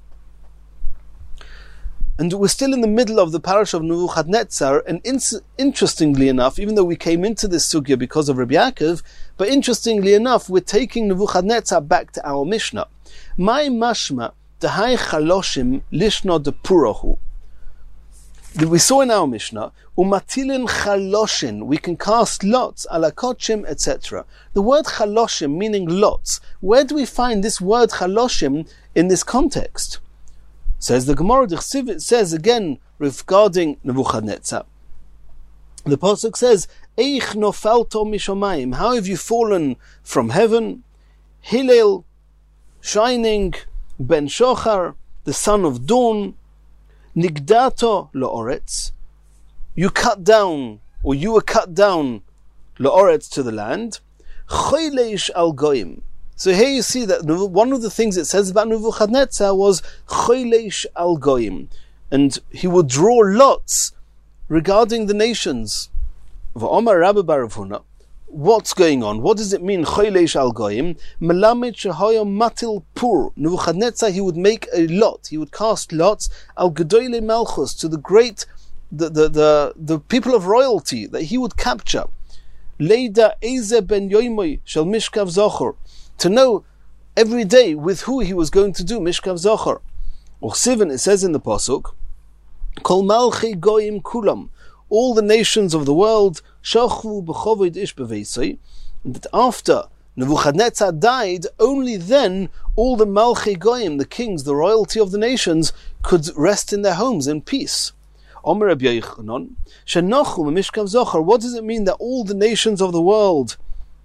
And we're still in the middle of the parish of Nebuchadnezzar, and in- interestingly enough, even though we came into this sugya because of Rabbi Yaakov, but interestingly enough, we're taking Nebuchadnezzar back to our Mishnah. My mashma dehai chaloshim lishna de purahu. We saw in our Mishnah, umatilin chaloshin, we can cast lots, ala kochim, et cetera. The word chaloshim, meaning lots, where do we find this word chaloshim in this context? Says the Gemara, it says again regarding Nebuchadnezzar. The pasuk says, Eich nofalto mishomayim, how have you fallen from heaven? Hillel, shining, ben shochar, the son of dawn, Nigdato la'oretz, you cut down, or you were cut down, la'oretz, to the land. Choleish al goyim. So here you see that one of the things it says about Nebuchadnezzar was choleish al goyim, and he would draw lots regarding the nations. V'omar Rabbi bar Rav Huna, what's going on? What does it mean, choleish al goyim? Melamed shehoyo matil pur. Nebuchadnezzar, he would make a lot, he would cast lots, al gedoyle malchus, to the great, the, the, the, the people of royalty that he would capture. Leida eze ben yoimoy shel mishkav zochor, to know every day with who he was going to do mishkav zochor. Or Sivan, it says in the pasuk, kol malchi goyim kulam, all the nations of the world, shachvu b'choved ish b'veisei, that after Nebuchadnezzar died, only then all the Malchi Goyim, the kings, the royalty of the nations, could rest in their homes in peace. Omer Rabbi Yochanan, shenachu b'mishkav zochar, what does it mean that all the nations of the world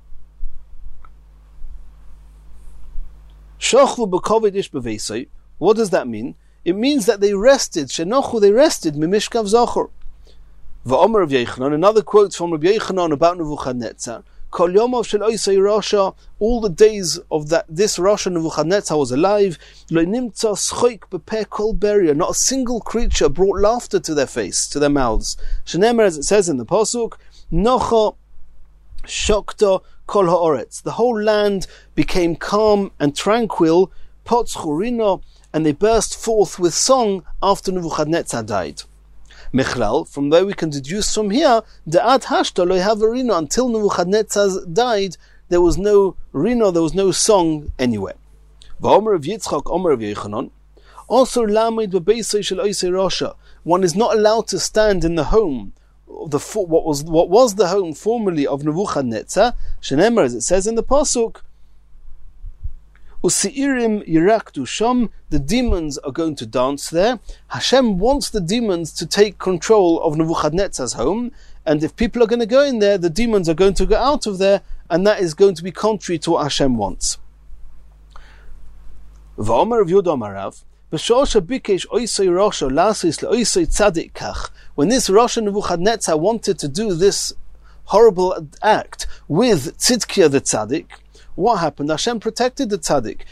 shachvu b'choved ish b'veisei? What does that mean? It means that they rested, shenachu, they rested, b'mishkav zochar. V'omer Rav Yochanan, another quote from Rabbi Yochanan about Nebuchadnezzar, Kol yomov shel oisei Rasha, all the days of that this Rasha Nebuchadnezzar was alive, lo nimtza schoik b'peh kol beria, not a single creature brought laughter to their face, to their mouths. Shenemer, as it says in the pasuk, nocha shokta kol ha'oretz, the whole land became calm and tranquil, potz churino, and they burst forth with song after Nebuchadnezzar died. Mechlal, from there we can deduce from here, Da'at hashta lo have a rino, until Nebuchadnezzar died, there was no rino, there was no song anywhere. V'omer of Yitzchak, Omer of Yochanan, also lamed b'beisei shel oisei Rasha, one is not allowed to stand in the home the what was what was the home formerly of Nebuchadnezzar, Shenemar, as it says in the pasuk, Usi'irim yirakdu sham, the demons are going to dance there. Hashem wants the demons to take control of Nebuchadnezzar's home, and if people are going to go in there, the demons are going to go out of there, and that is going to be contrary to what Hashem wants. V'omer of Yehuda Amarav, when this Rasha Nebuchadnezzar wanted to do this horrible act with Tzidkiah the Tzaddik, what happened? Hashem protected the Tzaddik.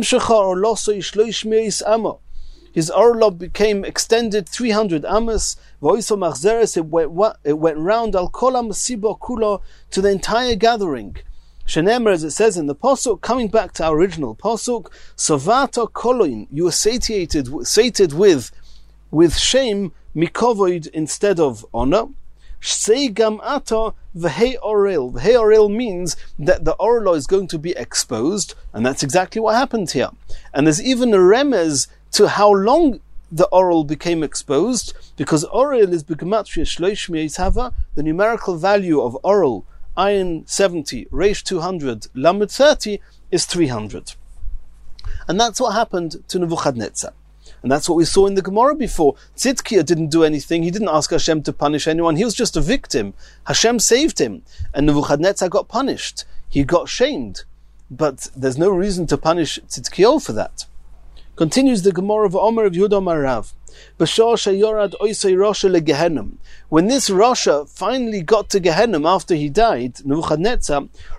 His orla became extended three hundred amos. It went, it went round al kol ha'masiba kulo, to the entire gathering. Shenemer, as it says in the pasuk, coming back to our original pasuk, Savata koloin, you were satiated, sated with, with shame, mikovoid instead of honor. Seigam ata v'hei orel. V'hei orel means that the orla is going to be exposed, and that's exactly what happened here. And there's even a remez to how long the oral became exposed, because orel is b'gematria shloish mi'etava, the numerical value of oral, Ayin seventy, Reish two hundred, Lamed thirty is three hundred. And that's what happened to Nebuchadnezzar. And that's what we saw in the Gemara before. Tzidkiah didn't do anything. He didn't ask Hashem to punish anyone. He was just a victim. Hashem saved him. And Nebuchadnezzar got punished. He got shamed. But there's no reason to punish Tzidkiah for that. Continues the Gemara of Omer of Yehuda Amarav. When this Rasha finally got to Gehenna after he died, Nebuchadnezzar,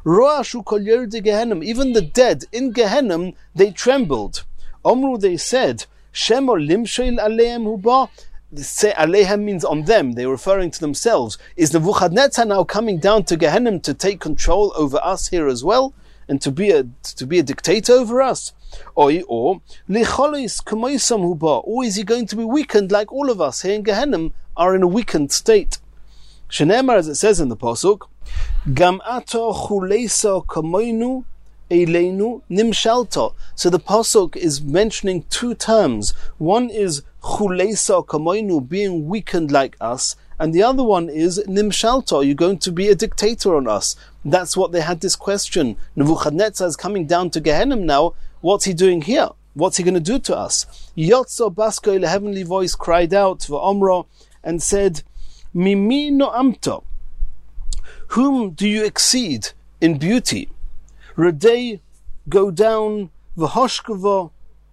even the dead in Gehenna, they trembled. Omru, they said, Shemo limshoil aleim huba. Say alehem means on them, they're referring to themselves. Is Nebuchadnezzar now coming down to Gehenna to take control over us here as well? And to be a to be a dictator over us? Or, or, or is he going to be weakened like all of us here in Gehenna are in a weakened state? Shenemar, as it says in the pasuk, Gam ato chuleisa kamoinu eleinu nimshalta. So the pasuk is mentioning two terms. One is chuleisa kamoinu, being weakened like us, and the other one is nimshalta, you're going to be a dictator on us. That's what they had this question. Nebuchadnezzar is coming down to Gehenna now. What's he doing here? What's he going to do to us? Yotzo Basko, the heavenly voice, cried out for Omro and said, Mimi no amto. Whom do you exceed in beauty? Redei, go down, v'hoshkava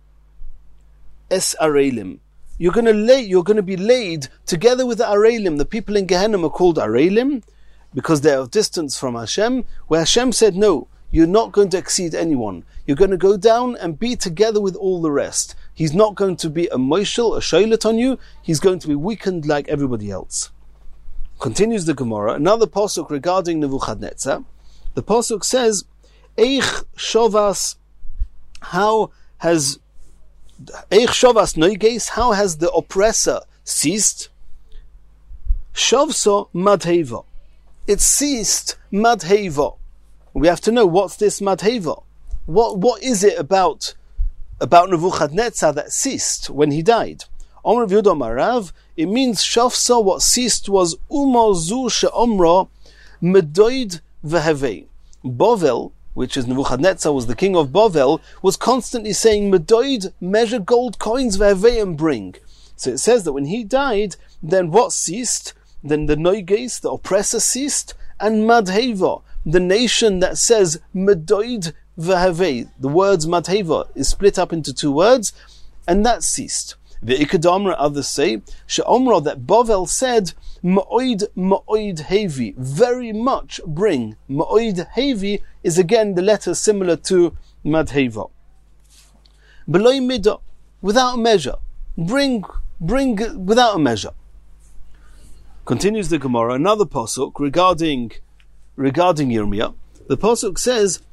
es arelim. You're going to lay, you're going to be laid together with the arelim. The people in Gehenna are called arelim because they are distance from Hashem, where Hashem said, no, you're not going to exceed anyone. You're going to go down and be together with all the rest. He's not going to be a moishel, a shoilet on you. He's going to be weakened like everybody else. Continues the Gemara, another pasuk regarding Nebuchadnezzar. The pasuk says, Eich shovas, how has Eich shovas noiges, how has the oppressor ceased? Shovso madheva. It ceased madheva. We have to know, what's this madheva? What what is it about about Nebuchadnezzar that ceased when he died? Omer Yehuda Amarav, it means shafsa, what ceased was umo zu she'omra medoid vehevei. Bovel, which is Nebuchadnezzar, was the king of Bovel, was constantly saying medoid, measure gold coins vehevei and bring. So it says that when he died, then what ceased? Then the noiges, the oppressor, ceased, and madheva, the nation that says medoid v'havei, the words madheva is split up into two words, and that ceased. The Ikadamra, others say, she'omra, that Bovel said, ma'oid ma'oid hevi, very much bring. Ma'oid hevi is again the letter similar to madheva. Below midah, without a measure. Bring, bring without a measure. Continues the Gemara, another pasuk regarding regarding Yirmiyah. The pasuk says,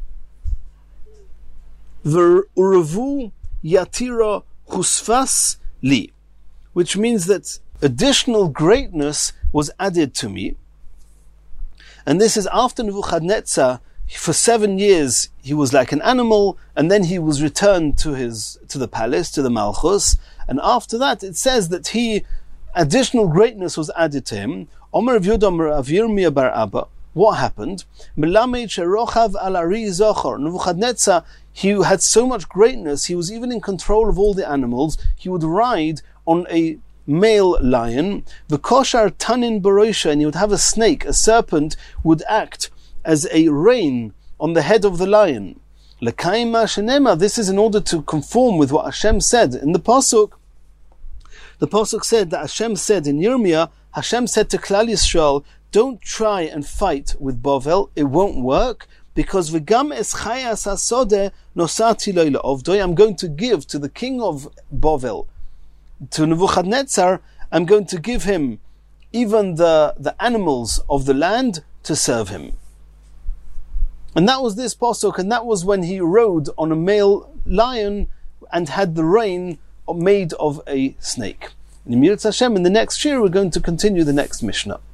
"V'uravu yatira husfas li," which means that additional greatness was added to me. And this is after Nebuchadnezzar, for seven years he was like an animal, and then he was returned to his to the palace, to the Malchus, and after that it says that he additional greatness was added to him. Omer Rav Yehuda Omer Rav Yirmiyah bar Abba. What happened? Nebuchadnezzar, he had so much greatness, he was even in control of all the animals. He would ride on a male lion, the koshar tanin baroisha, and he would have a snake, a serpent, would act as a rein on the head of the lion. This is in order to conform with what Hashem said in the pasuk. The pasuk said that Hashem said in Yirmiyah, Hashem said to Klal Yisrael, don't try and fight with Bavel, it won't work, because v'gam es chayas hasodeh nosati lo le'ovdoi, I'm going to give to the king of Bavel, to Nebuchadnezzar, I'm going to give him even the, the animals of the land to serve him. And that was this pasuk, and that was when he rode on a male lion and had the rein made of a snake. In Emirat Hashem, in the next year, we're going to continue the next Mishnah.